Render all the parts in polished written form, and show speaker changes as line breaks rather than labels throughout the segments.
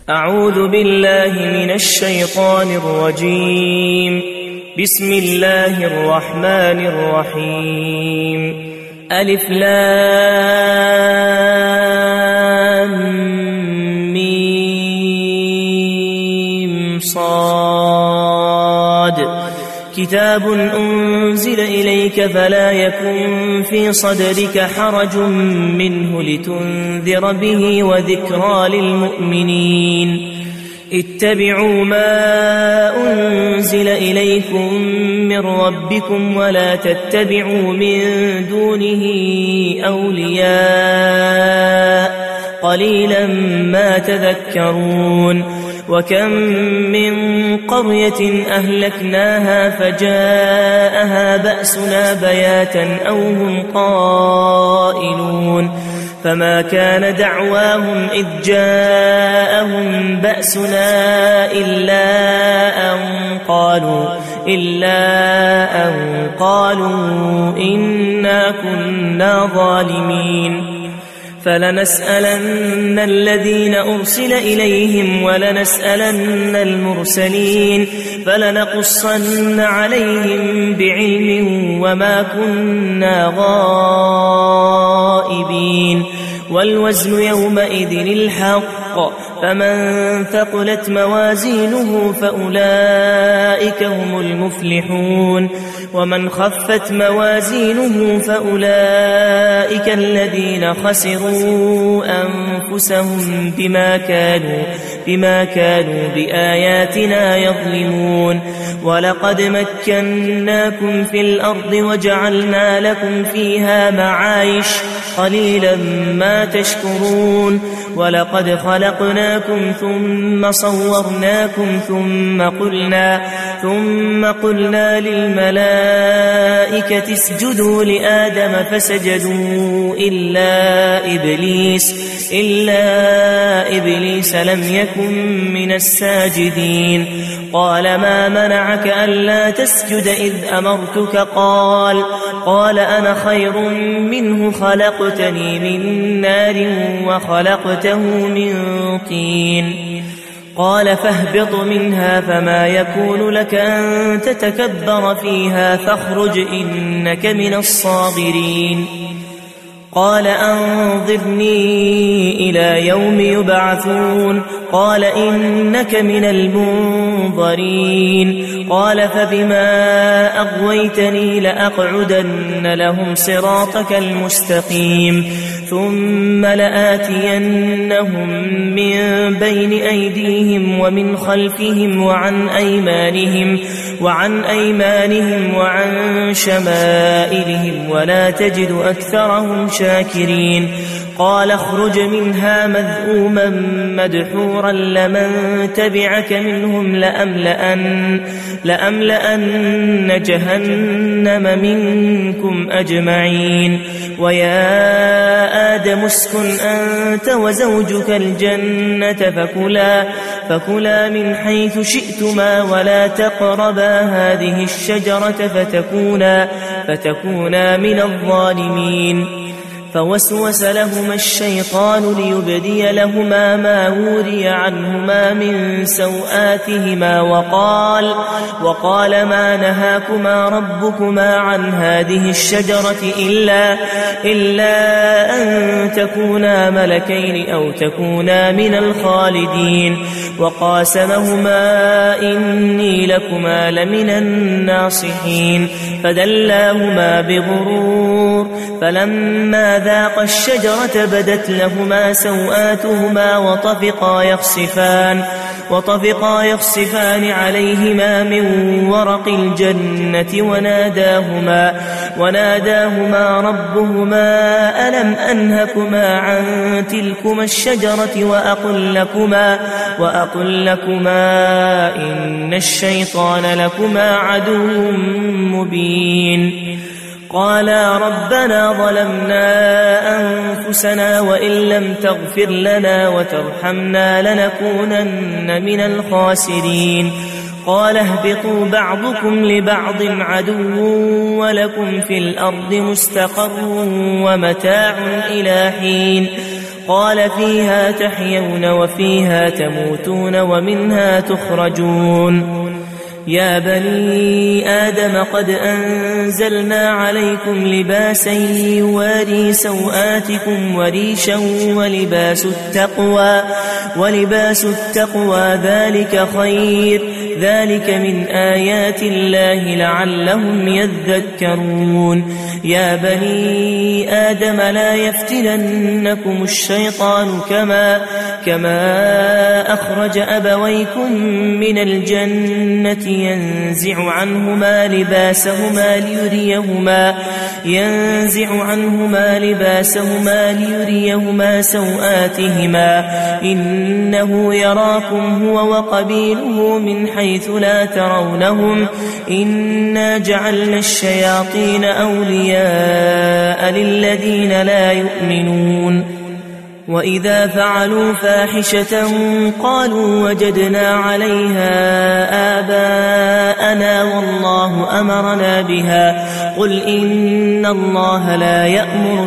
أعوذ بالله من الشيطان الرجيم. بسم الله الرحمن الرحيم. ألف لام ميم صاد. كتاب أنزل إليك فلا يكن في صدرك حرج منه لتنذر به وذكرى للمؤمنين. اتبعوا ما أنزل إليكم من ربكم ولا تتبعوا من دونه أولياء قليلا ما تذكرون. وكم من قرية أهلكناها فجاءها بأسنا بياتا أو هم قائلون فما كان دعواهم إذ جاءهم بأسنا إلا أن قالوا إنا كنا ظالمين. فلنسألن الذين أرسل إليهم ولنسألن المرسلين فلنقصن عليهم بعلم وما كنا غائبين. والوزن يومئذ الحق فمن ثقلت موازينه فأولئك هم المفلحون ومن خفت موازينه فأولئك الذين خسروا أنفسهم بما كانوا بآياتنا يظلمون. ولقد مكناكم في الأرض وجعلنا لكم فيها معايش قليلا ما تشكرون. ولقد خلقناكم ثم صورناكم ثم قلنا للملائكة اسجدوا لآدم فسجدوا إلا إبليس لم يكن من الساجدين. قال ما منعك ألا تسجد إذ أمرتك؟ قال أنا خير منه خلقتني من نار وخلقته من طين. قال فاهبط منها فما يكون لك أن تتكبر فيها فاخرج إنك من الصاغرين. قال أنظرني إلى يوم يبعثون. قال إنك من المنظرين. قال فبما أغويتني لأقعدن لهم صراطك المستقيم ثم لآتينهم من بين أيديهم ومن خلفهم وعن أيمانهم وعن شمائلهم ولا تجد أكثرهم شاكرين. قال اخرج منها مذءوما مدحورا لمن تبعك منهم لأملأن جهنم منكم أجمعين. ويا آدم اسكن أنت وزوجك الجنة فكلا من حيث شئتما ولا تقربا هذه الشجرة فتكونا من الظالمين. فوسوس لهما الشيطان ليبدي لهما ما وري عنهما من سوآتهما وقال ما نهاكما ربكما عن هذه الشجرة إلا أن تكونا ملكين أو تكونا من الخالدين. وقاسمهما إني لكما لمن الناصحين. فدلاهما بغرور فلما ذاقا الشجرة بدت لهما سوآتهما وطفقا يخصفان عليهما من ورق الجنة وناداهما ربهما ألم أنهكما عن تلكما الشجرة وأقل لكما إن الشيطان لكما عدو مبين. قالا ربنا ظلمنا أنفسنا وإن لم تغفر لنا وترحمنا لنكونن من الخاسرين. قال اهبطوا بعضكم لبعض عدو ولكم في الأرض مستقر ومتاع إلى حين. قال فيها تحيون وفيها تموتون ومنها تخرجون يا بني آدم قد أنزلنا عليكم لباسا يواري سوآتكم وريشا ولباس التقوى ذلك خير ذلك من آيات الله لعلهم يذكرون يا بني آدم لا يفتننكم الشيطان كما أخرج أبويكم من الجنة ينزع عنهما لباسهما سوآتهما إنه يراكم هو وقبيله من حيث لا ترونهم إنا جعلنا الشياطين أولياء للذين لا يؤمنون وإذا فعلوا فاحشة قالوا وجدنا عليها آباءنا والله أمرنا بها قل إن الله لا يأمر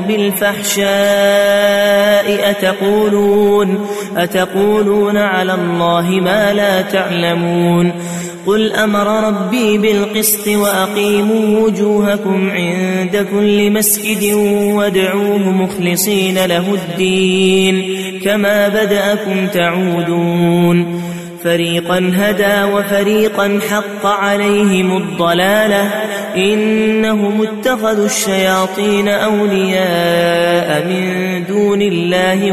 بالفحشاء أتقولون على الله ما لا تعلمون قل أمر ربي بالقسط وأقيموا وجوهكم عند كل مسجد وادعوه مخلصين له الدين كما بدأكم تعودون فريقا هدى وفريقا حق عليهم الضلالة إنهم اتخذوا الشياطين أولياء من دون الله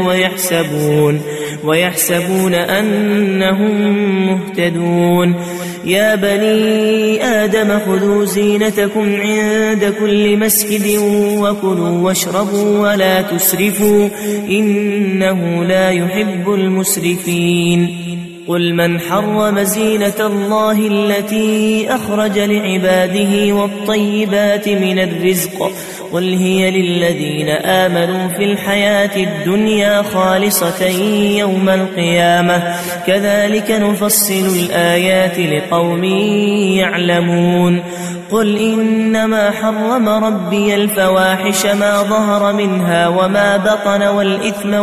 ويحسبون أنهم مهتدون يا بني آدم خذوا زينتكم عند كل مسجد وكلوا واشربوا ولا تسرفوا إنه لا يحب المسرفين قل من حرم زينة الله التي أخرج لعباده والطيبات من الرزق قل هي للذين آمنوا في الحياة الدنيا خالصة يوم القيامة كذلك نفصل الآيات لقوم يعلمون قل إنما حرم ربي الفواحش ما ظهر منها وما بطن والإثم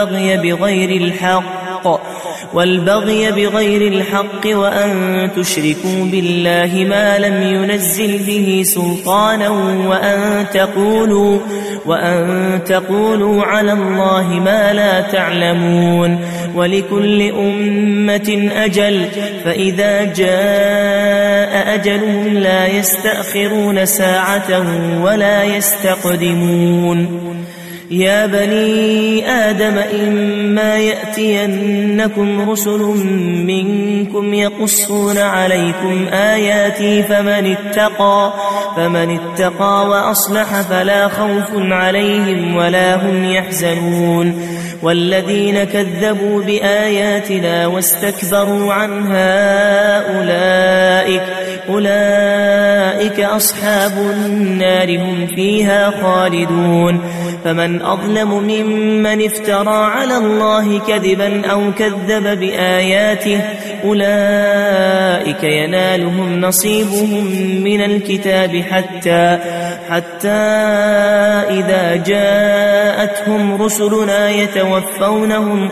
والبغي بغير الحق وأن تشركوا بالله ما لم ينزل به سلطانا وأن تقولوا على الله ما لا تعلمون ولكل أمة أجل فإذا جاء أجلهم لا يستأخرون ساعة ولا يستقدمون يا بني آدم إما يأتينكم رسل منكم يقصون عليكم آياتي فمن اتقى وأصلح فلا خوف عليهم ولا هم يحزنون والذين كذبوا بآياتنا واستكبروا عنها أولئك أصحاب النار هم فيها خالدون فمن أظلم ممن افترى على الله كذبا أو كذب بآياته أولئك ينالهم نصيبهم من الكتاب حتى إذا جاءتهم رسلنا يتوفونهم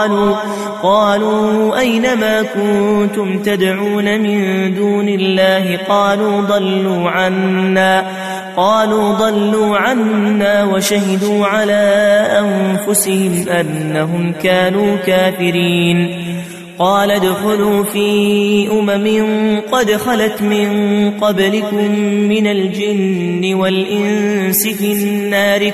قالوا أين ما كنتم تدعون من دون الله قالوا ضلوا عنا وشهدوا على أنفسهم أنهم كانوا كافرين قال ادخلوا في قد خلت من قبلكم من الجن والإنس في النار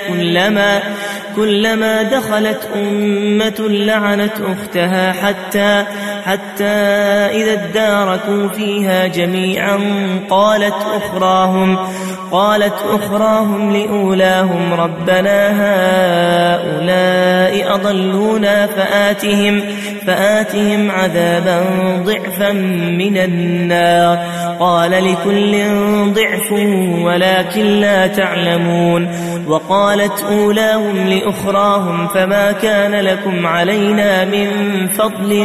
كلما دخلت أمة لعنت أختها حتى إذا اداركوا فيها جميعا قالت أخراهم لأولاهم ربنا هؤلاء أضلونا فآتهم عذابا ضعفا من النار قال لكل ضعف ولكن لا تعلمون وقالت أولاهم لأخراهم فما كان لكم علينا من فضل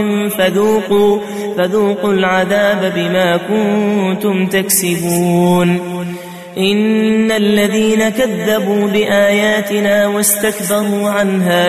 فذوقوا العذاب بما كنتم تكسبون إن الذين كذبوا بآياتنا واستكبروا عنها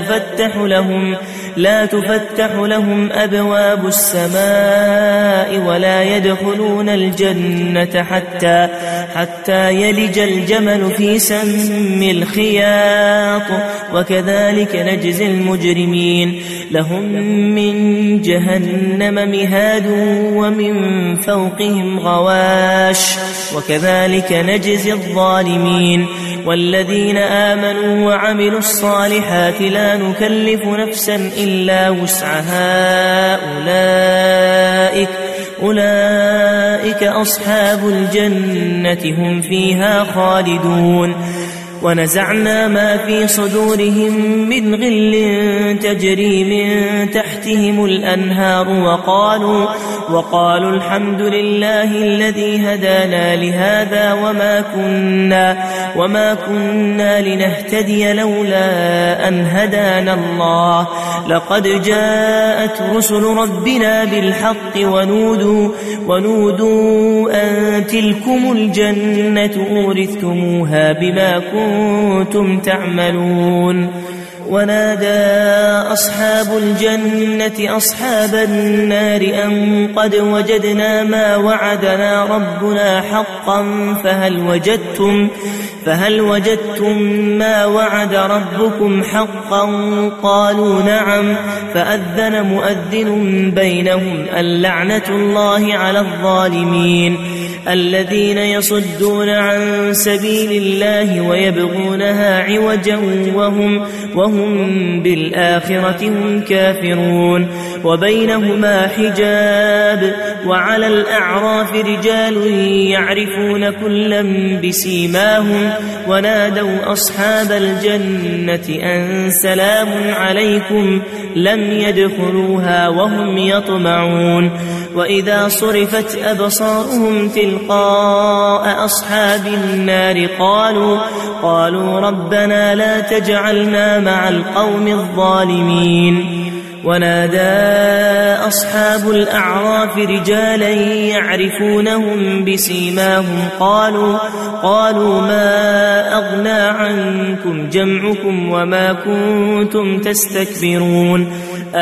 لا تفتح لهم أبواب السماء ولا يدخلون الجنة حتى يلج الجمل في سم الخياط وكذلك نجزي المجرمين لهم من جهنم مهاد ومن فوقهم غواش وكذلك نجزي الظالمين والذين آمنوا وعملوا الصالحات لا نكلف نفسا إلا وسعها أولئك أصحاب الجنة هم فيها خالدون ونزعنا ما في صدورهم من غل تجري من تحتهم الأنهار وقالوا الحمد لله الذي هدانا لهذا وما كنا لنهتدي لولا أن هدانا الله لقد جاءت رسل ربنا بالحق ونودوا أن تلكم الجنة أورثتموها بما كنتم تعملون ونادى أصحاب الجنة أصحاب النار أن قد وجدنا ما وعدنا ربنا حقا فهل وجدتم ما وعد ربكم حقا قالوا نعم فأذن مؤذن بينهم اللعنة الله على الظالمين الذين يصدون عن سبيل الله ويبغونها عوجا وهم بالآخرة هم كافرون وبينهما حجاب وعلى الأعراف رجال يعرفون كلا بسيماهم ونادوا أصحاب الجنة أن سلام عليكم لم يدخلوها وهم يطمعون وإذا صرفت أبصارهم تلقاء أصحاب النار قالوا ربنا لا تجعلنا مع القوم الظالمين ونادى أصحاب الأعراف رجالا يعرفونهم بسيماهم قالوا ما أغنى عنكم جمعكم وما كنتم تستكبرون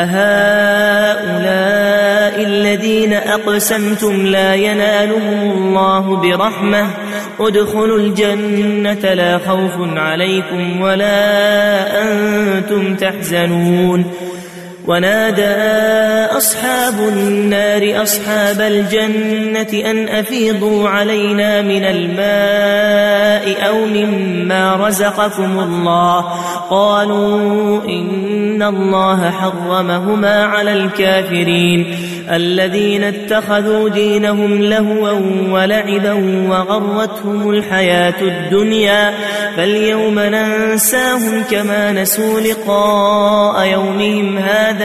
أهؤلاء الذين أقسمتم لا ينالهم الله برحمة ادخلوا الجنة لا خوف عليكم ولا أنتم تحزنون ونادى أصحاب النار أصحاب الجنة أن أفيضوا علينا من الماء أو مما رزقكم الله قالوا إن الله حرمهما على الكافرين الذين اتخذوا دينهم لهوا ولعبا وغرتهم الحياة الدنيا فاليوم ننساهم كما نسوا لقاء يومهم هذا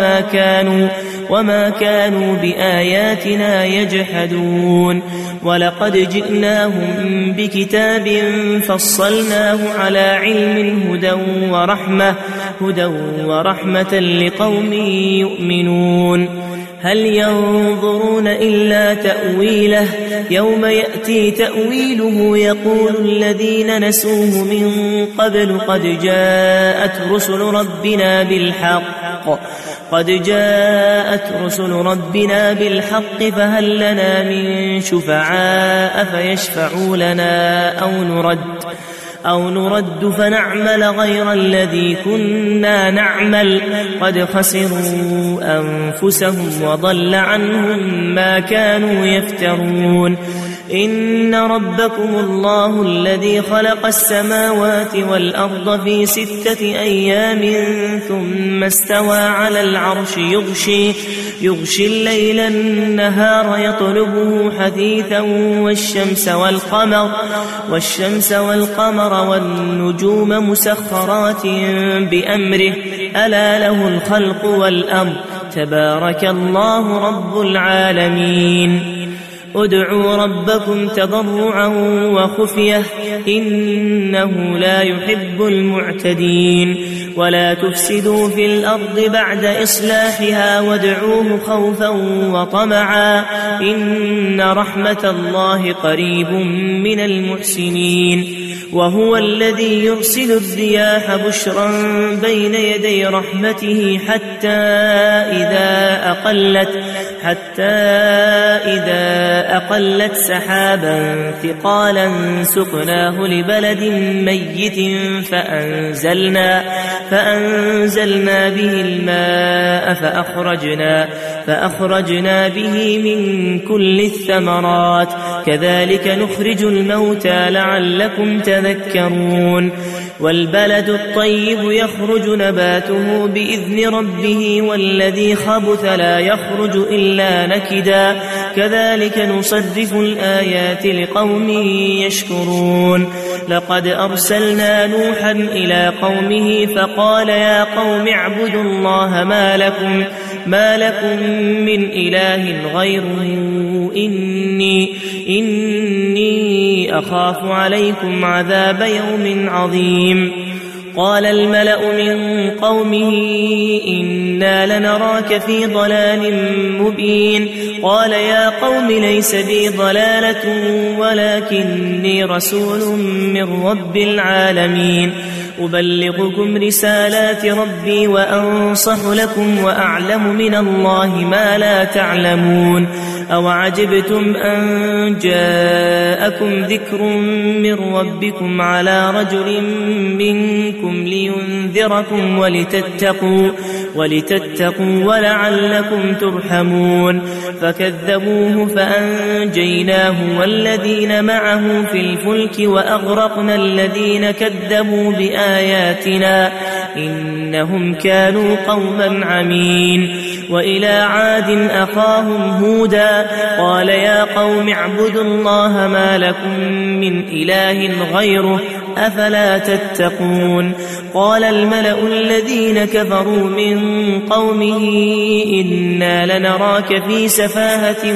وما كانوا بآياتنا يجحدون ولقد جئناهم بكتاب فصلناه على علم هدى ورحمة لقوم يؤمنون هل ينظرون إلا تأويله يوم يأتي تأويله يقول الذين نسوه من قبل قد جاءت رسل ربنا بالحق فهل لنا من شفعاء فيشفعوا لنا أو نرد فنعمل غير الذي كنا نعمل قد خسروا أنفسهم وضل عنهم ما كانوا يفترون إن ربكم الله الذي خلق السماوات والأرض في 6 أيام ثم استوى على العرش يغشي الليل النهار يطلبه حثيثا والشمس والقمر والنجوم مسخرات بأمره ألا له الخلق والأمر تبارك الله رب العالمين ادعوا ربكم تضرعا وخفية إنه لا يحب المعتدين ولا تفسدوا في الأرض بعد إصلاحها وادعوه خوفا وطمعا إن رحمة الله قريب من المحسنين وهو الذي يرسل الرياح بشرا بين يدي رحمته حتى إذا أقلت سحابا ثقالا سقناه لبلد ميت فأنزلنا به الماء فأخرجنا به من كل الثمرات كذلك نخرج الموتى لعلكم تذكرون والبلد الطيب يخرج نباته بإذن ربه والذي خبث لا يخرج إلا نكدا كذلك نصرف الآيات لقوم يشكرون لقد أرسلنا نوحا إلى قومه فقال يا قوم اعبدوا الله ما لكم من إله غيره إني أخاف عليكم عذاب يوم عظيم قال الملأ من قومه إنا لنراك في ضلال مبين قال يا قوم ليس بي ضلالة ولكني رسول من رب العالمين أبلغكم رسالات ربي وأنصح لكم وأعلم من الله ما لا تعلمون أوعجبتم أن جاءكم ذكر من ربكم على رجل منكم لينذركم ولتتقوا ولعلكم ترحمون فكذبوه فأنجيناه والذين معه في الفلك وأغرقنا الذين كذبوا بآياتنا إنهم كانوا قوما عمين وإلى عاد أخاهم هودا قال يا قوم اعبدوا الله ما لكم من إله غيره أفلا تتقون قال الملأ الذين كفروا من قومه إنا لنراك في سفاهة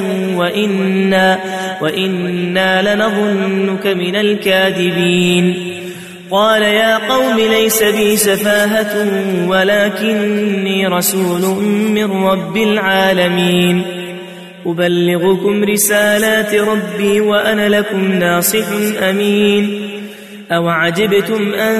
وإنا لنظنك من الكاذبين قال يا قوم ليس بي سفاهة ولكني رسول من رب العالمين أبلغكم رسالات ربي وأنا لكم ناصح أمين أوعجبتم أن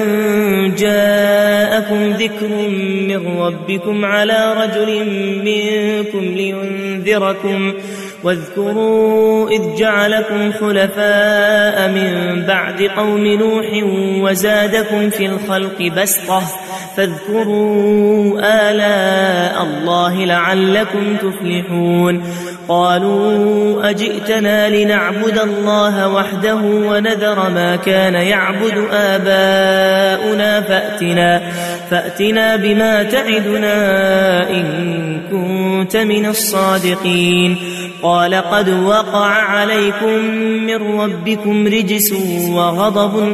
جاءكم ذكر من ربكم على رجل منكم لينذركم واذكروا إذ جعلكم خلفاء من بعد قوم نوح وزادكم في الخلق بسطة فاذكروا آلاء الله لعلكم تفلحون قالوا أجئتنا لنعبد الله وحده ونذر ما كان يعبد آباؤنا فأتنا بما تعدنا إن كنت من الصادقين قال قد وقع عليكم من ربكم رجس وغضب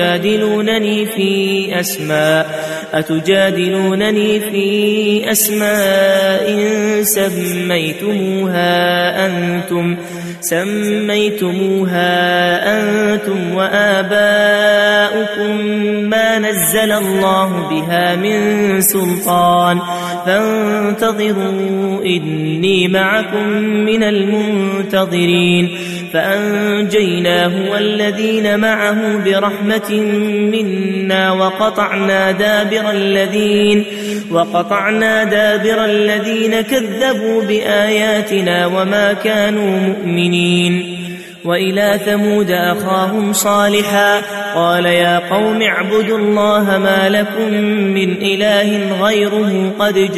أتجادلونني في أسماء سميتموها أنتم وآباؤكم ما نزل الله بها من سلطان فانتظروا إني معكم من المنتظرين فأنجيناه والذين معه برحمة منا وقطعنا دابر الذين كذبوا بآياتنا وما كانوا مؤمنين وإلى ثمود أخاهم صالحا قال يا قوم اعبدوا الله ما لكم من إله غيره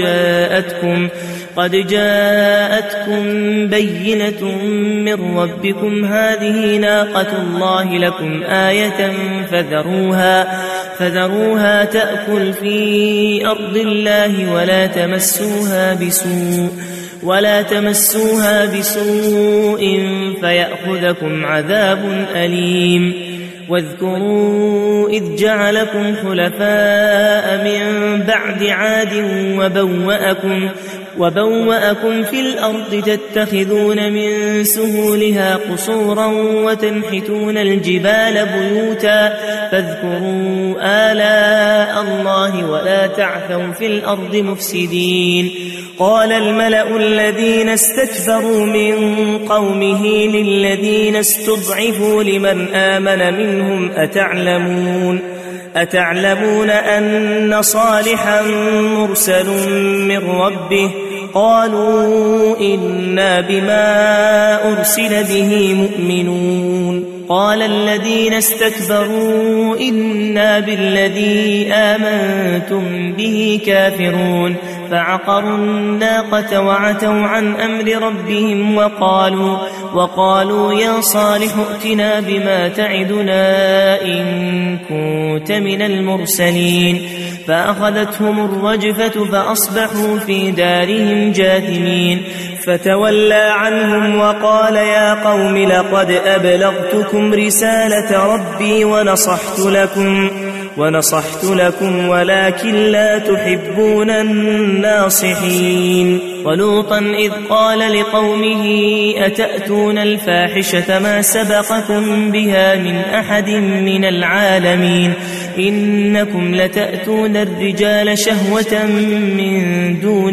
قد جاءتكم بينة من ربكم هذه ناقة الله لكم آية فذروها تأكل في أرض الله ولا تمسوها بسوء فيأخذكم عذاب أليم واذكروا إذ جعلكم خلفاء من بعد عاد وبوأكم في الأرض تتخذون من سهولها قصورا وتنحتون الجبال بيوتا فاذكروا آلاء الله ولا تعثوا في الأرض مفسدين. قال الملأ الذين استكبروا من قومه للذين استضعفوا لمن آمن منهم أتعلمون أن صالحا مرسل من ربه؟ قالوا إنا بما أرسل به مؤمنون. قال الذين استكبروا إنا بالذي آمنتم به كافرون. فعقروا الناقة وعتوا عن أمر ربهم وقالوا يا صالح ائتنا بما تعدنا إن كنت من المرسلين. فأخذتهم الرجفة فأصبحوا في دارهم جاثمين. فتولى عنهم وقال يا قوم لقد أبلغتكم رسالة ربي ونصحت لكم ولكن لا تحبون الناصحين. ولوطا إذ قال لقومه أتأتون الفاحشة ما سبقكم بها من أحد من العالمين إنكم لتأتون الرجال شهوة من دون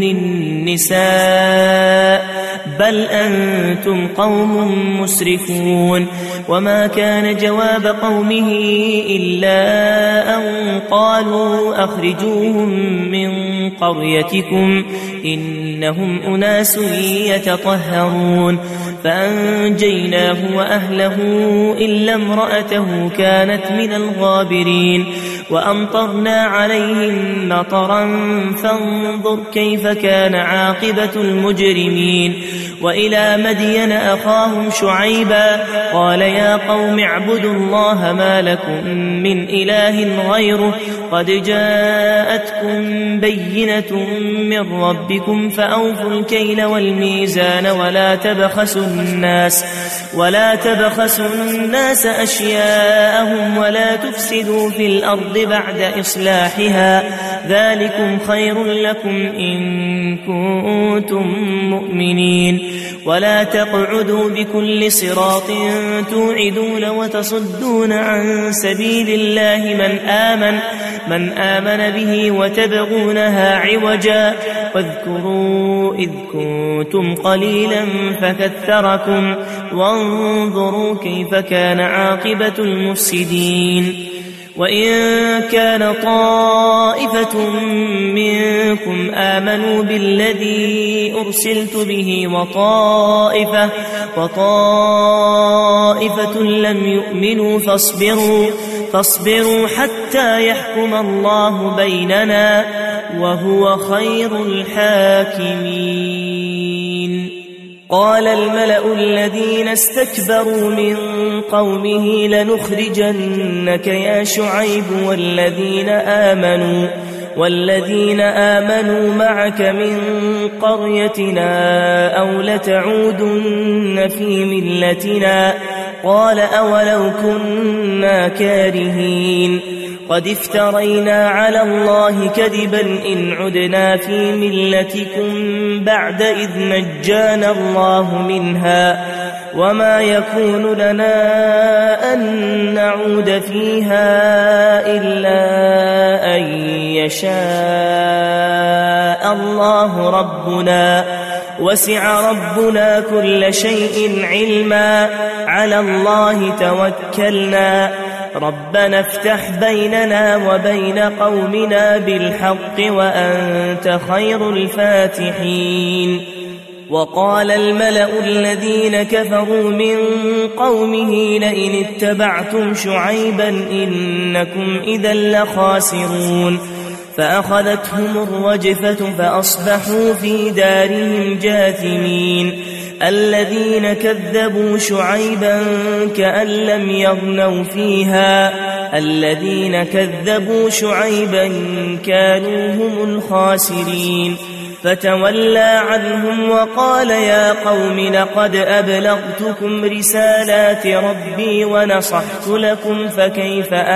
النساء بل أنتم قوم مسرفون. وما كان جواب قومه إلا أن قالوا أخرجوهم من قريتكم إنهم أناس يتطهرون. فأنجيناه وأهله إلا امرأته كانت من الغابرين. وأمطرنا عليهم مطرا فانظر كيف كان عاقبة المجرمين. وإلى مدين أخاهم شعيبا قال يا قوم اعبدوا الله ما لكم من إله غيره قد جاءتكم بينة من ربكم فأوفوا الكيل والميزان ولا تبخسوا الناس أشياءهم ولا تفسدوا في الأرض بعد إصلاحها ذلكم خير لكم إن كنتم مؤمنين. ولا تقعدوا بكل صراط توعدون وتصدون عن سبيل الله من آمن به وتبغونها عوجا واذكروا إذ كنتم قليلا فكثركم وانظروا كيف كان عاقبة المفسدين. وإن كان طائفة منكم آمنوا بالذي أرسلت به وطائفة لم يؤمنوا فاصبروا حتى يحكم الله بيننا وهو خير الحاكمين. قال الملأ الذين استكبروا من قومه لنخرجنك يا شعيب والذين آمنوا معك من قريتنا أو لتعودن في ملتنا قال أولو كنا كارهين قد افترينا على الله كذبا إن عدنا في ملتكم بعد إذ نجانا الله منها وما يكون لنا أن نعود فيها إلا أن يشاء الله ربنا وسع ربنا كل شيء علما على الله توكلنا ربنا افتح بيننا وبين قومنا بالحق وأنت خير الفاتحين. وقال الملأ الذين كفروا من قومه لئن اتبعتم شعيبا إنكم إذا لخاسرون فأخذتهم الرجفة فأصبحوا في دارهم جاثمين. الذين كذبوا شعيبا كأن لم يغنوا فيها الذين كذبوا شعيبا كانوا هم الخاسرين. فتولى عنهم وقال يا قوم لقد أبلغتكم رسالات ربي ونصحت لكم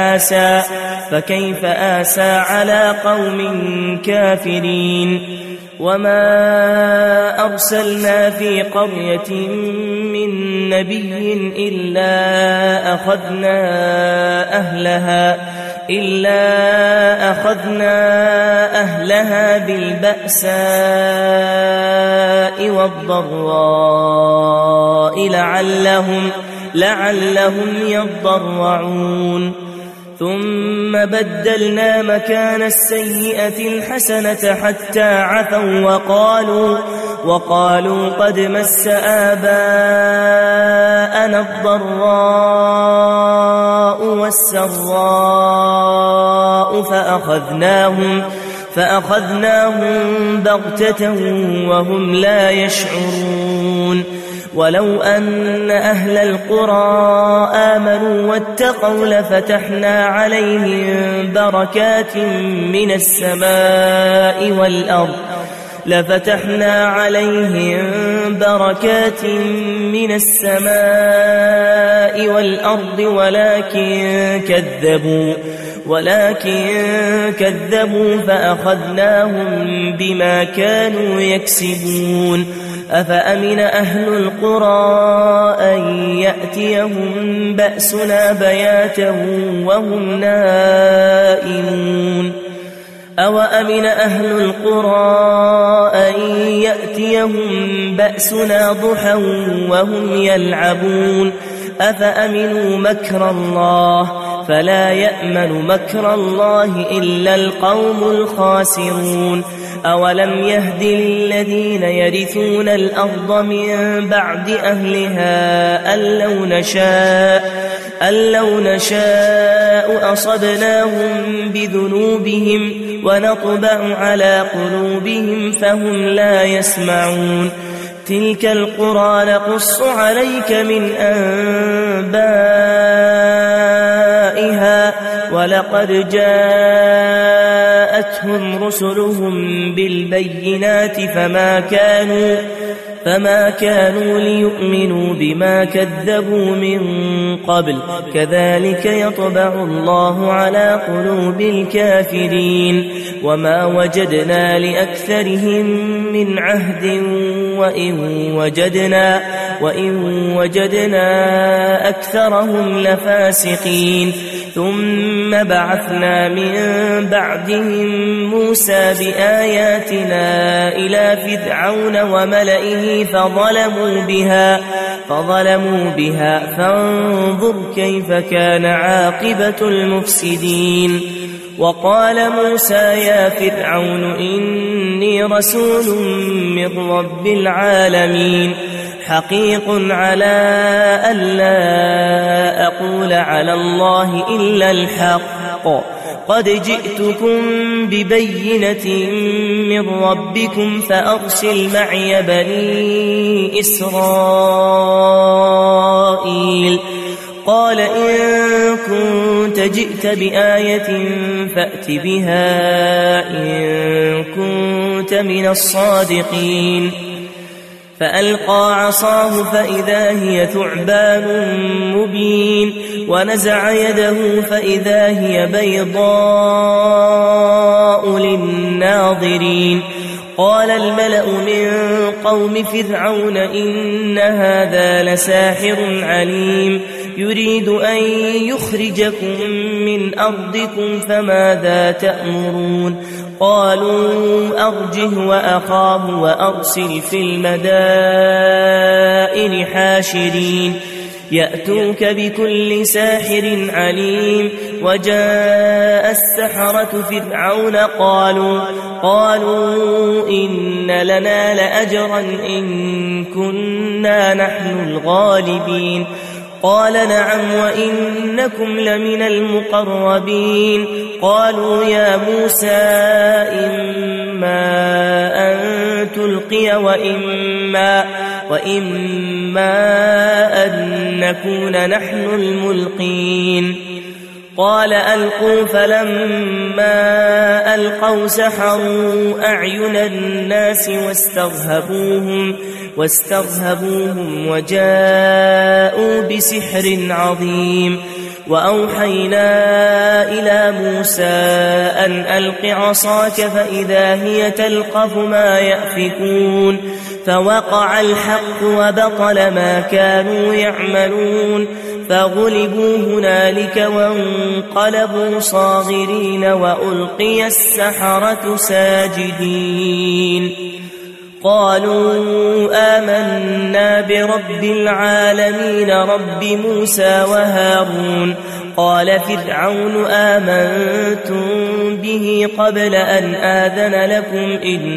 فكيف آسى على قوم كافرين. وما أرسلنا في قرية من نبي إلا أخذنا أهلها بالبأساء والضراء لعلهم يضرعون ثم بدلنا مكان السيئة الحسنة حتى عفوا وقالوا قد مس آباءنا الضراء والسراء فأخذناهم بغتة وهم لا يشعرون ولو أن أهل القرى آمنوا واتقوا لفتحنا عليهم بركات من السماء والأرض ولكن كذبوا فأخذناهم بما كانوا يكسبون أفأمن أهل القرى أن يأتيهم بأسنا بياتا وهم نائمون أوأمن أهل القرى أن يأتيهم بأسنا ضحى وهم يلعبون أفأمنوا مكر الله فلا يأمن مكر الله إلا القوم الخاسرون أولم يهد للذين يرثون الأرض من بعد أهلها أن لو نشاء أصبناهم بذنوبهم ونطبع على قلوبهم فهم لا يسمعون تلك القرى نقص عليك من أنبائها ولقد جاءتهم رسلهم بالبينات فما كانوا ليؤمنوا بما كذبوا من قبل كذلك يطبع الله على قلوب الكافرين وما وجدنا لأكثرهم من عهد وإن وجدنا أكثرهم لفاسقين ثم بعثنا من بعدهم موسى بآياتنا إلى فرعون وملئه فظلموا بها فانظر كيف كان عاقبة المفسدين وقال موسى يا فرعون إني رسول من رب العالمين حقيق على ألا أقول على الله إلا الحق قد جئتكم ببينة من ربكم فأرسل معي بني إسرائيل قال إن كنت جئت بآية فأت بها إن كنت من الصادقين فألقى عصاه فإذا هي ثعبان مبين ونزع يده فإذا هي بيضاء للناظرين قال الملأ من قوم فرعون إن هذا لساحر عليم يريد أن يخرجكم من أرضكم فماذا تأمرون قالوا أرجه وأخاه وأرسل في المدائن حاشرين يأتوك بكل ساحر عليم وجاء السحرة فرعون قالوا إن لنا لأجرا إن كنا نحن الغالبين قال نعم وإنكم لمن المقربين قالوا يا موسى إما أن تلقي وإما أن نكون نحن الملقين قال ألقوا فلما ألقوا سحروا أعين الناس واسترهبوهم وجاءوا بسحر عظيم وأوحينا إلى موسى أن ألق عصاك فإذا هي تلقف ما يأفكون فوقع الحق وبطل ما كانوا يعملون فغلبوا هنالك وانقلبوا صاغرين وألقي السحرة ساجدين قالوا آمنا برب العالمين رب موسى وهارون قال فرعون آمنتم به قبل أن آذن لكم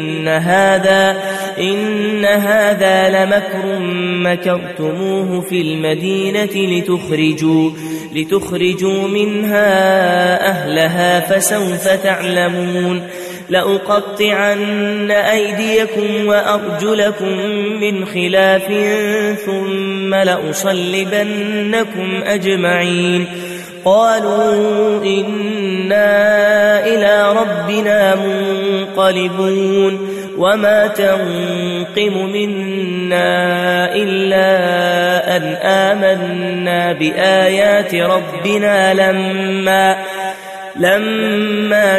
إن هذا لمكر مكرتموه في المدينة لتخرجوا منها أهلها فسوف تعلمون لأقطعن أيديكم وأرجلكم من خلاف ثم لأصلبنكم أجمعين قالوا إنا إلى ربنا منقلبون وما تنقم منا إلا أن آمنا بآيات ربنا لما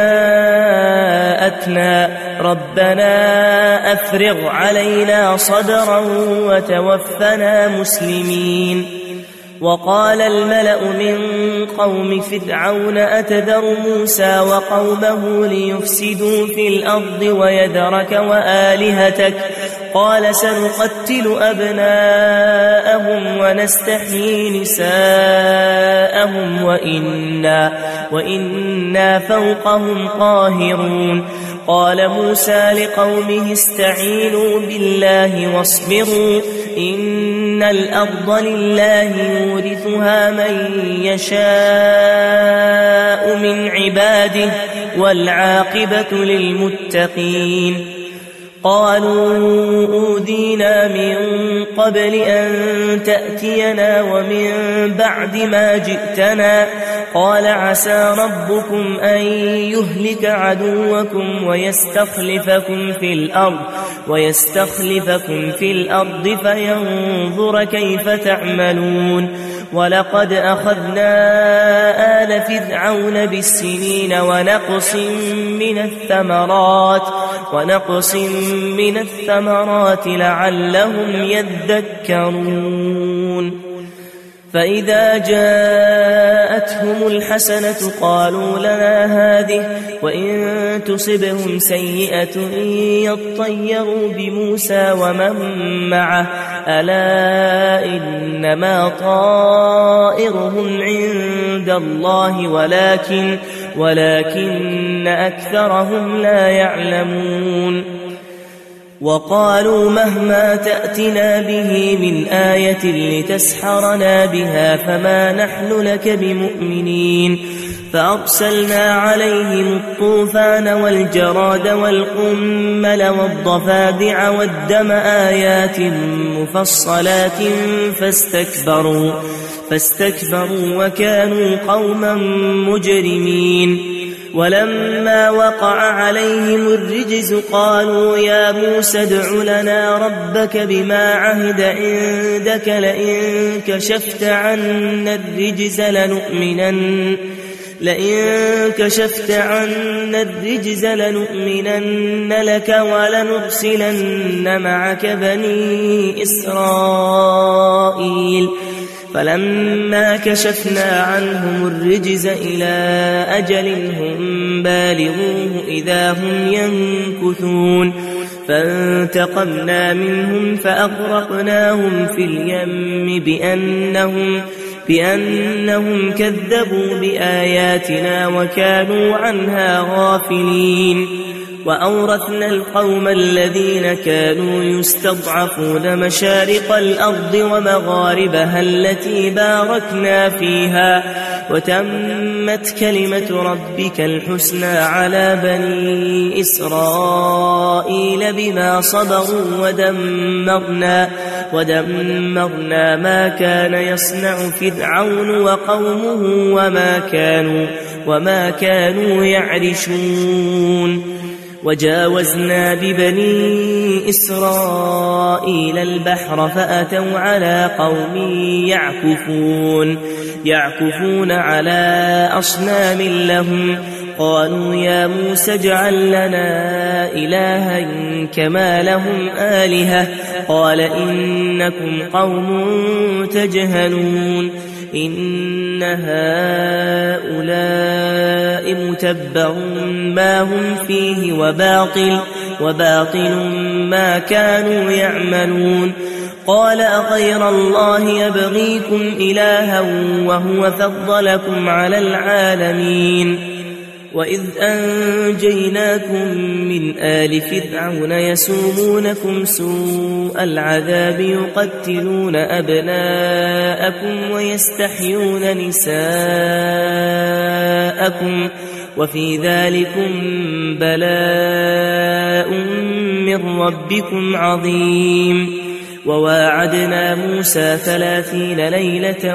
جاءتنا ربنا أفرغ علينا صبرا وتوفنا مسلمين وقال الملأ من قوم فرعون أتذر موسى وقومه ليفسدوا في الأرض ويذرك وآلهتك قال سنقتل أبناءهم ونستحيي نساءهم وإنا فوقهم قاهرون قال موسى لقومه استعينوا بالله واصبروا إن الأرض لله يورثها من يشاء من عباده والعاقبة للمتقين قالوا أوذينا من قبل أن تأتينا ومن بعد ما جئتنا قال عسى ربكم أن يهلك عدوكم ويستخلفكم في الأرض فينظر كيف تعملون ولقد أخذنا آل فرعون بالسنين ونقص من الثمرات لعلهم يذكرون فإذا جاءتهم الحسنة قالوا لنا هذه وإن تصبهم سيئة يطيروا بموسى ومن معه ألا إنما طائرهم عند الله ولكن أكثرهم لا يعلمون وقالوا مهما تأتنا به من آية لتسحرنا بها فما نحن لك بمؤمنين فأرسلنا عليهم الطوفان والجراد والقمل والضفادع والدم آيات مفصلات فاستكبروا وكانوا قوما مجرمين ولما وقع عليهم الرجز قالوا يا موسى ادع لنا ربك بما عهد عندك لئن كشفت عنا الرجز لنؤمنن لك ولنرسلن معك بني إسرائيل فلما كشفنا عنهم الرجز إلى أجل هم بالغوه إذا هم ينكثون فانتقمنا منهم فأغرقناهم في اليم بأنهم كذبوا بآياتنا وكانوا عنها غافلين وأورثنا القوم الذين كانوا يستضعفون مشارق الأرض ومغاربها التي باركنا فيها وتمت كلمة ربك الحسنى على بني إسرائيل بما صبروا ودمرنا ما كان يصنع فرعون وقومه وما كانوا يعرشون وجاوزنا ببني إسرائيل البحر فأتوا على قوم يعكفون على أصنام لهم قالوا يا موسى اجعل لنا إلها كما لهم آلهة قال إنكم قوم تجهلون إن هؤلاء متبر ما هم فيه وباطل ما كانوا يعملون قال أغير الله يبغيكم إلها وهو فضلكم على العالمين وإذ أنجيناكم من آل فرعون يسومونكم سوء العذاب يقتلون أبناءكم ويستحيون نساءكم وفي ذلكم بلاء من ربكم عظيم وواعدنا موسى 30 ليلة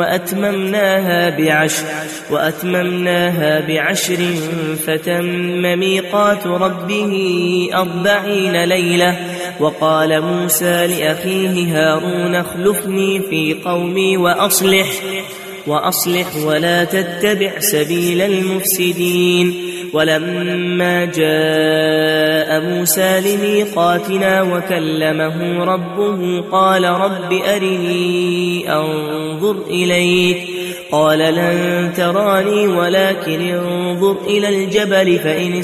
وأتممناها بعشر فتم ميقات ربه 40 ليلة وقال موسى لأخيه هارون اخلفني في قومي وأصلح ولا تتبع سبيل المفسدين ولما جاء موسى لميقاتنا وكلمه ربه قال رب أرني أنظر إليك قال لن تراني ولكن انظر إلى الجبل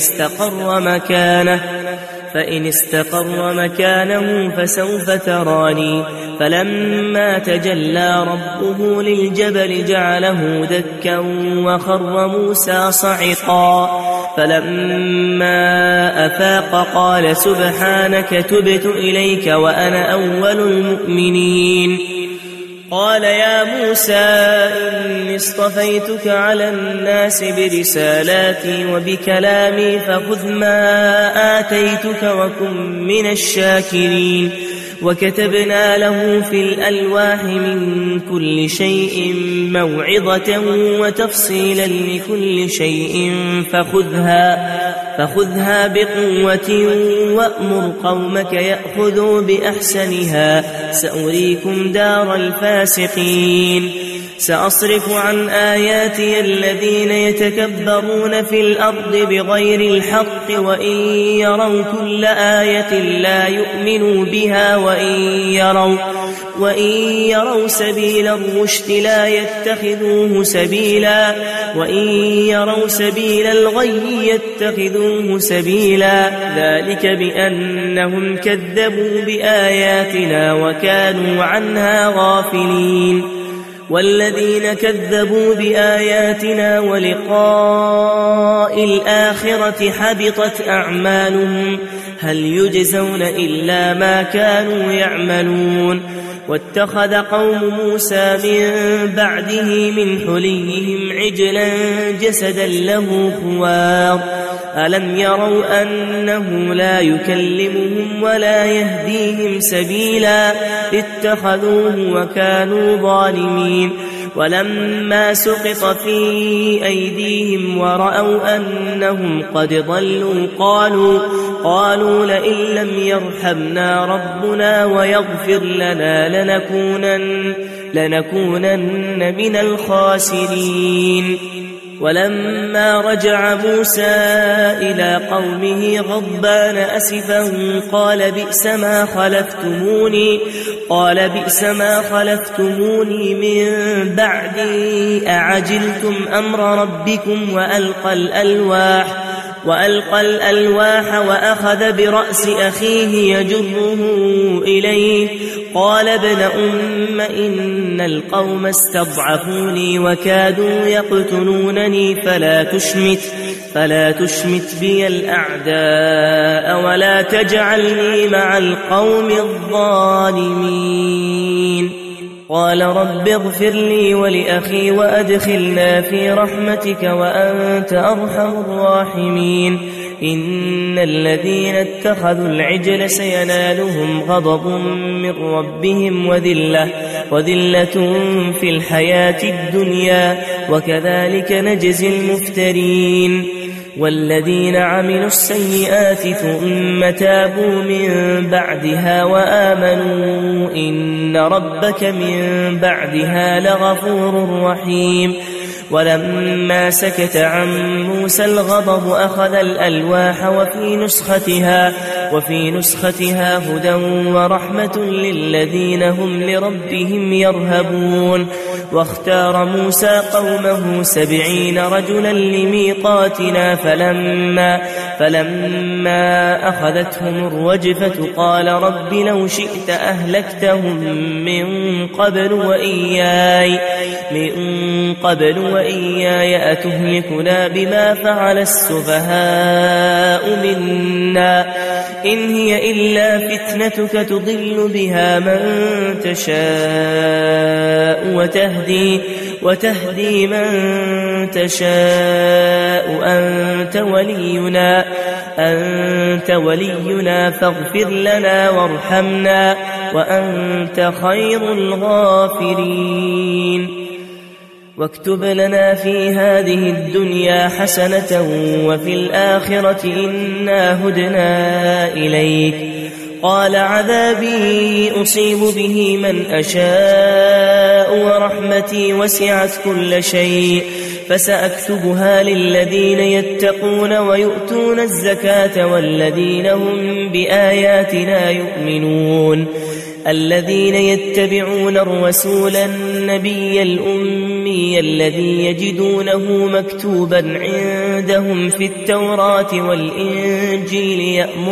فإن استقر مكانه فسوف تراني فلما تجلى ربه للجبل جعله دكا وخر موسى صعقا فلما أفاق قال سبحانك تبت إليك وأنا أول المؤمنين قال يا موسى إني اصطفيتك على الناس برسالاتي وبكلامي فخذ ما آتيتك وكن من الشاكرين وكتبنا له في الألواح من كل شيء موعظة وتفصيلا لكل شيء فخذها بقوة وأمر قومك يأخذوا بأحسنها سأريكم دار الفاسقين سأصرف عن آياتي الذين يتكبرون في الأرض بغير الحق وإن يروا كل آية لا يؤمنوا بها وإن يروا سبيل الرشد لا يتخذوه سبيلا وإن يروا سبيل الغي يتخذوه سبيلا ذلك بأنهم كذبوا بآياتنا وكانوا عنها غافلين والذين كذبوا بآياتنا ولقاء الآخرة حبطت أعمالهم هل يجزون إلا ما كانوا يعملون واتخذ قوم موسى من بعده من حليهم عجلا جسدا له خوار ألم يروا أنه لا يكلمهم ولا يهديهم سبيلا اتخذوه وكانوا ظالمين ولما سقط في أيديهم ورأوا أنهم قد ضلوا قالوا لئن لم يرحمنا ربنا ويغفر لنا لنكونن من الخاسرين ولما رجع موسى إلى قومه غضبان أسفا قال بئس ما خلفتموني من بعدي أعجلتم أمر ربكم وألقى الألواح وأخذ برأس أخيه يجره إليه قال ابن أم إن القوم استضعفوني وكادوا يقتلونني فلا تشمت بي الأعداء ولا تجعلني مع القوم الظالمين قال رب اغفر لي ولأخي وأدخلنا في رحمتك وأنت أرحم الراحمين إن الذين اتخذوا العجل سينالهم غضب من ربهم وذلة في الحياة الدنيا وكذلك نجزي المفترين والذين عملوا السيئات ثم تابوا من بعدها وآمنوا إن ربك من بعدها لغفور رحيم. ولما سكت عن موسى الغضب أخذ الألواح وفي نسختها هدى ورحمة للذين هم لربهم يرهبون. واختار موسى قومه 70 رجلا لميقاتنا فلما أخذتهم الرجفة قال رب لو شئت أهلكتهم من قبل وإياي أتهلكنا بما فعل السفهاء منا إن هي إلا فتنتك تضل بها من تشاء وتهدي من تشاء أنت ولينا فاغفر لنا وارحمنا وأنت خير الغافرين. واكتب لنا في هذه الدنيا حسنة وفي الآخرة إنا هدنا إليك. قال عذابي أصيب به من أشاء ورحمتي وسعت كل شيء فسأكتبها للذين يتقون ويؤتون الزكاة والذين هم بآياتنا يؤمنون. الذين يتبعون الرسول النبي الأمي الذي يجدونه مكتوبا عندهم في التوراة والإنجيل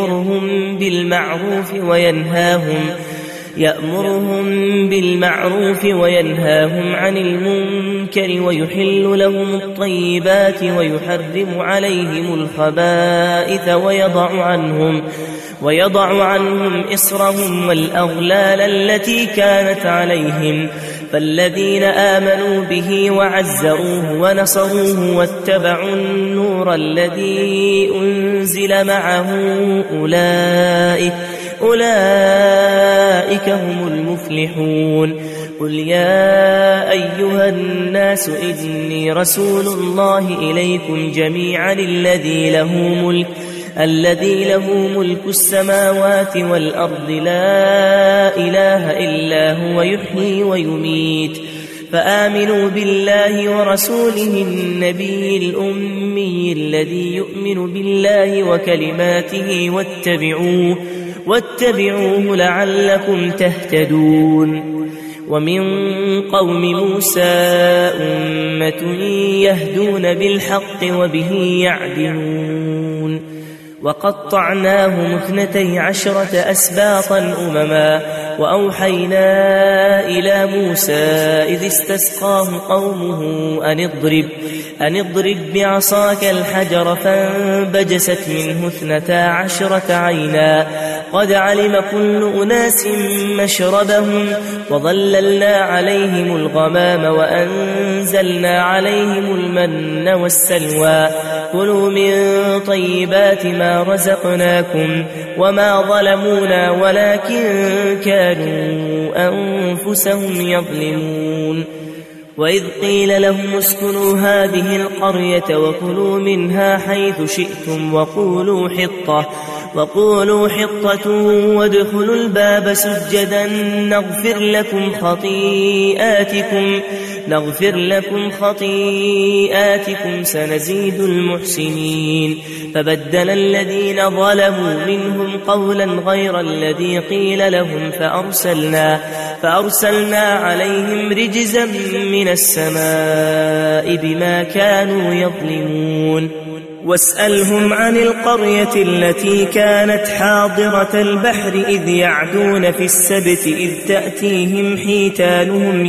يأمرهم بالمعروف وينهاهم عن المنكر ويحل لهم الطيبات ويحرم عليهم الخبائث ويضع عنهم إصرهم والأغلال التي كانت عليهم. فالذين آمنوا به وعزروه ونصروه واتبعوا النور الذي أنزل معه أولئك هم المفلحون. قل يا أيها الناس إني رسول الله إليكم جميعا الذي له ملك السماوات والأرض لا إله إلا هو يحيي ويميت. فآمنوا بالله ورسوله النبي الأمي الذي يؤمن بالله وكلماته واتبعوه لعلكم تهتدون. ومن قوم موسى أمة يهدون بالحق وبه يعدلون. وقطعناهم 12 أسباطا أمما وأوحينا إلى موسى إذ استسقاه قومه أن اضرب بعصاك الحجر فانبجست منه 12 عينا قد علم كل أناس مشربهم وظللنا عليهم الغمام وأنزلنا عليهم المن والسلوى كلوا من طيبات ما رزقناكم وما ظلمونا ولكن كانوا أنفسهم يظلمون. وإذ قيل لهم اسكنوا هذه القرية وكلوا منها حيث شئتم وقولوا حطة وادخلوا الباب سجدا نغفر لكم خطيئاتكم سنزيد المحسنين. فبدل الذين ظلموا منهم قولا غير الذي قيل لهم فأرسلنا عليهم رجزا من السماء بما كانوا يظلمون. واسألهم عن القرية التي كانت حاضرة البحر إذ يعدون في السبت إذ تأتيهم حيتانهم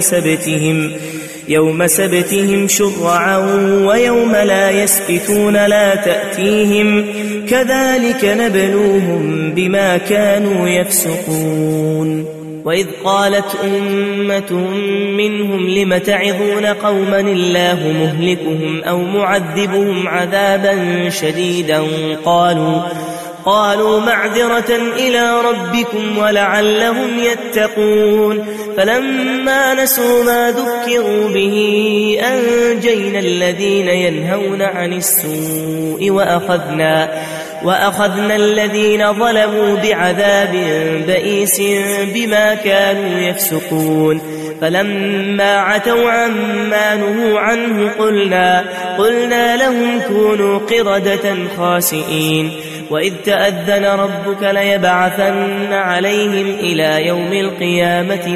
يوم سبتهم شرعا ويوم لا يسبتون لا تأتيهم كذلك نبلوهم بما كانوا يفسقون. وإذ قالت أمة منهم لم تعظون قوما الله مهلكهم أو معذبهم عذابا شديدا قالوا معذرة إلى ربكم ولعلهم يتقون فلما نسوا ما ذكروا به أنجينا الذين ينهون عن السوء وأخذنا الذين ظلموا بعذاب بئيس بما كانوا يفسقون فلما عتوا عما نهوا عنه قلنا لهم كونوا قردة خاسئين وإذ تأذن ربك ليبعثن عليهم إلى يوم القيامة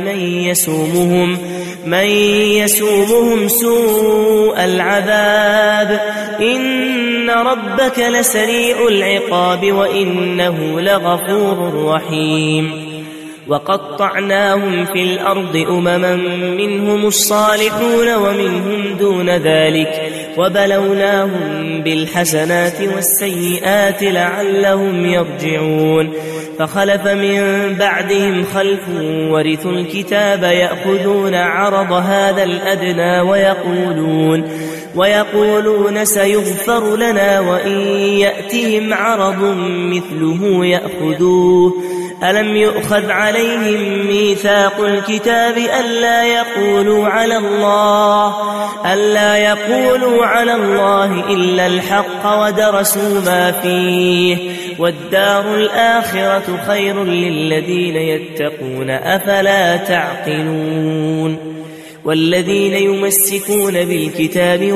من يسومهم سوء العذاب إن ربك لسريع العقاب وإنه لغفور رحيم وقطعناهم في الأرض أمما منهم الصالحون ومنهم دون ذلك وبلوناهم بالحسنات والسيئات لعلهم يرجعون فخلف من بعدهم خلف ورثوا الكتاب يأخذون عرض هذا الأدنى ويقولون سيغفر لنا وإن يأتهم عرض مثله يأخذوه ألم يؤخذ عليهم ميثاق الكتاب ألا يقولوا على الله إلا الحق ودرسوا ما فيه والدار الآخرة خير للذين يتقون أفلا تعقلون والذين يمسكون بالكتاب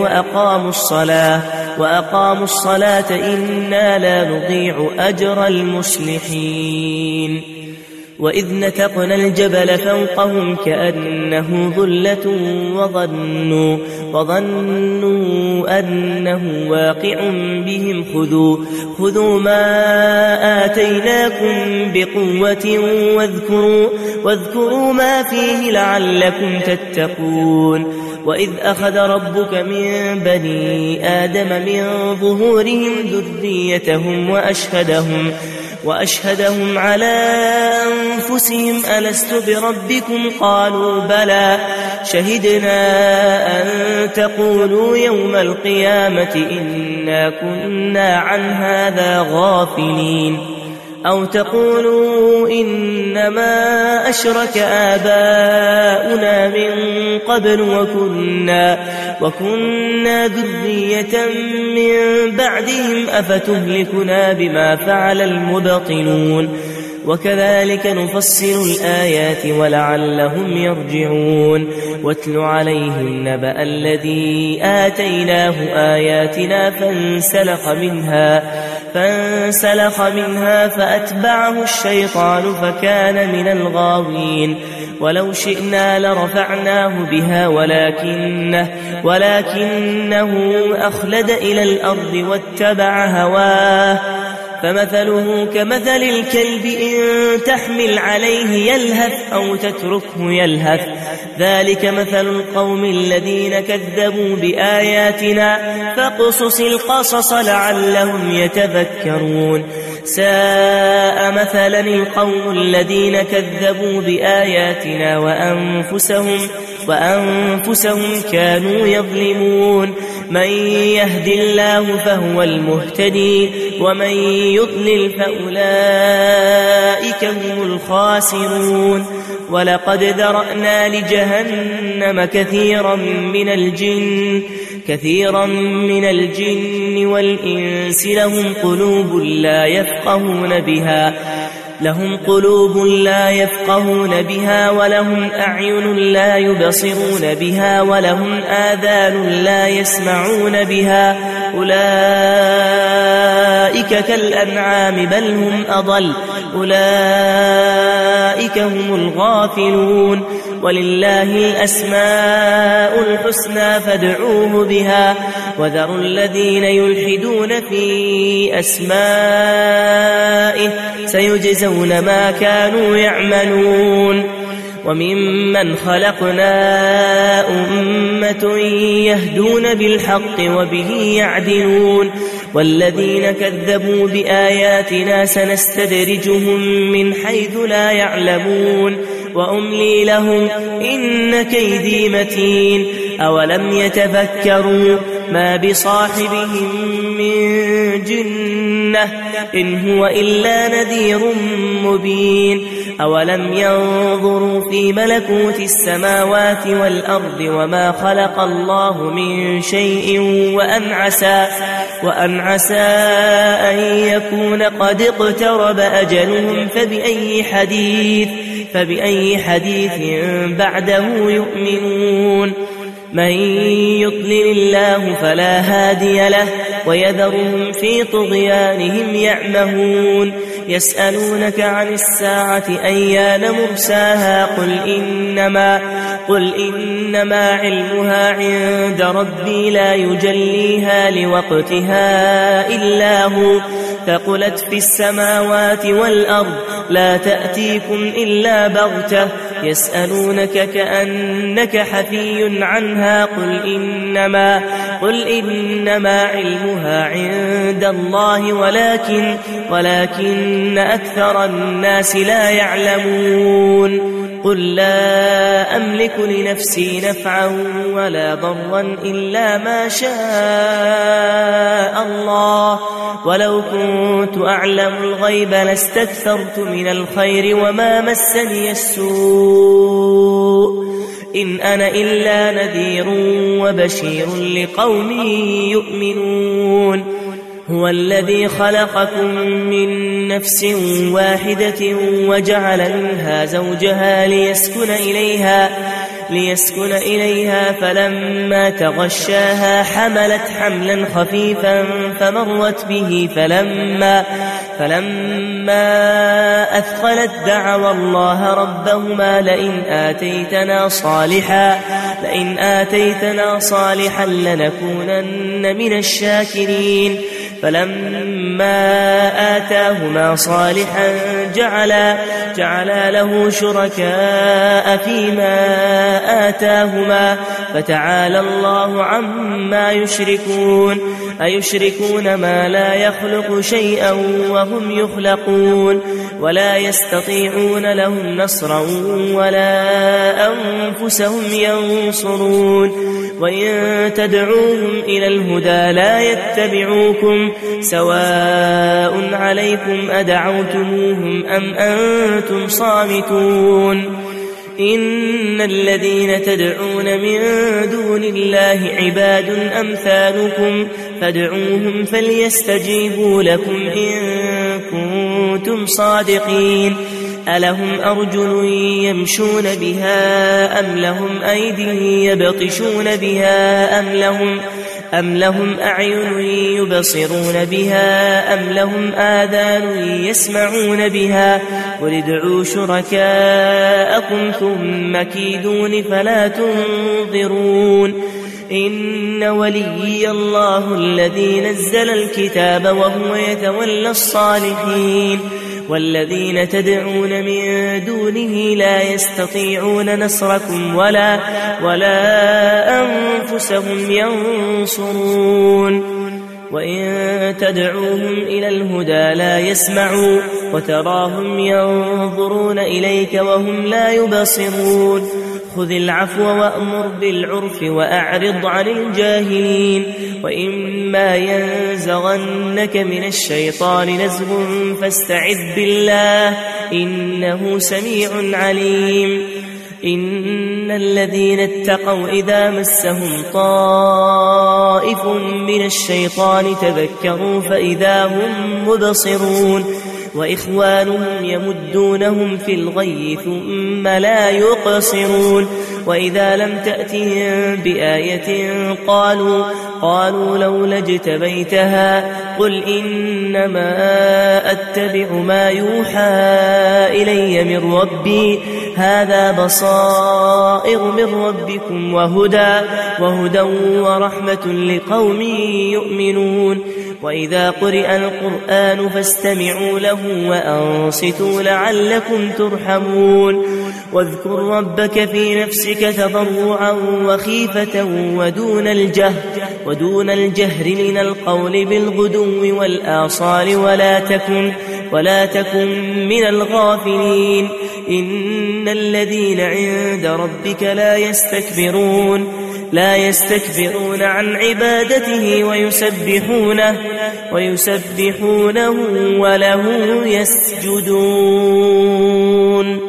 وأقاموا الصلاة إنا لا نضيع أجر المصلحين وإذ نتقنا الجبل فوقهم كأنه ظلة وظنوا أنه واقع بهم خذوا ما آتيناكم بقوة واذكروا ما فيه لعلكم تتقون وإذ أخذ ربك من بني آدم من ظهورهم ذريتهم وأشهدهم على أنفسهم ألست بربكم قالوا بلى شهدنا أن تقولوا يوم القيامة إنا كنا عن هذا غافلين أو تقولوا إنما أشرك آباؤنا من قبل وكنا ذرية من بعدهم أفتهلكنا بما فعل المبطلون وكذلك نفصل الآيات ولعلهم يرجعون واتل عليهم نبأ الذي آتيناه آياتنا فانسلخ منها فأتبعه الشيطان فكان من الغاوين ولو شئنا لرفعناه بها ولكنه أخلد إلى الأرض واتبع هواه فمثله كمثل الكلب إن تحمل عليه يلهث أو تتركه يلهث ذلك مثل القوم الذين كذبوا بآياتنا فاقصص القصص لعلهم يتفكرون ساء مثلا القوم الذين كذبوا بآياتنا وأنفسهم كانوا يظلمون من يهد الله فهو المهتدي ومن يضلل فأولئك هم الخاسرون ولقد ذرأنا لجهنم كثيرا من الجن والإنس لهم قلوب لا يفقهون بها ولهم أعين لا يبصرون بها ولهم آذان لا يسمعون بها أولئك كالأنعام بل هم أضل أولئك هم الغافلون ولله الأسماء الحسنى فادعوه بها وذروا الذين يلحدون في أسمائه سيجزون ما كانوا يعملون وممن خلقنا أمة يهدون بالحق وبه يعدلون والذين كذبوا بآياتنا سنستدرجهم من حيث لا يعلمون وأملي لهم إن كيدي متين أولم يتفكروا ما بصاحبهم من جنة إن هو إلا نذير مبين أولم ينظروا في ملكوت السماوات والأرض وما خلق الله من شيء وأن عسى أن يكون قد اقترب أجلهم فبأي حديث بعده يؤمنون من يضلل الله فلا هادي له ويذرهم في طغيانهم يعمهون يسألونك عن الساعة أيان مرساها قل إنما علمها عند ربي لا يجليها لوقتها إلا هو ثقلت في السماوات والأرض لا تأتيكم إلا بغتة يسألونك كأنك حفي عنها قل إنما علمها عند الله ولكن أكثر الناس لا يعلمون قل لا أملك لنفسي نفعا ولا ضرا إلا ما شاء الله ولو كنت أعلم الغيب لاستكثرت من الخير وما مسني السوء إن أنا إلا نذير وبشير لقوم يؤمنون هو الذي خلقكم من نفس واحدة وجعل منها زوجها ليسكن إليها فلما تغشاها حملت حملا خفيفا فمرت به فلما أثقلت دعوا الله ربهما لئن آتيتنا صالحا لنكونن من الشاكرين فلما آتاهما صالحا جعلا له شركاء فيما آتاهما فتعالى الله عما يشركون أيشركون ما لا يخلق شيئا وهم يخلقون ولا يستطيعون لهم نصرا ولا أنفسهم ينصرون وإن تدعوهم إلى الهدى لا يتبعوكم سواء عليكم أدعوتموهم أم أنتم صامتون إن الذين تدعون من دون الله عباد أمثالكم فادعوهم فليستجيبوا لكم إن كنتم صادقين ألهم أرجل يمشون بها أم لهم أيدي يبطشون بها أم لهم أعين يبصرون بها أم لهم آذان يسمعون بها قل ادعوا شركاءكم ثم كيدون فلا تنظرون إن وليي الله الذي نزل الكتاب وهو يتولى الصالحين والذين تدعون من دونه لا يستطيعون نصركم ولا أنفسهم ينصرون وإن تدعوهم إلى الهدى لا يسمعوا وتراهم ينظرون إليك وهم لا يبصرون خذ العفو وأمر بالعرف وأعرض عن الجاهلين وإما ينزغنك من الشيطان نزغ فاستعذ بالله إنه سميع عليم إن الذين اتقوا إذا مسهم طائف من الشيطان تذكروا فإذا هم مبصرون وإخوانهم يمدونهم في الغي ثم لا يقصرون وإذا لم تأتهم بآية قالوا لولا اجتبيتها قل إنما أتبع ما يوحى إلي من ربي هذا بصائر من ربكم وهدى ورحمة لقوم يؤمنون وإذا قرئ القرآن فاستمعوا له وأنصتوا لعلكم ترحمون واذكر ربك في نفسك تضرعا وخيفة ودون الجهر من القول بالغدو والآصال ولا تكن من الغافلين إن الذين عند ربك لا يستكبرون لا يستكبرون عن عبادته ويسبحونه وله يسجدون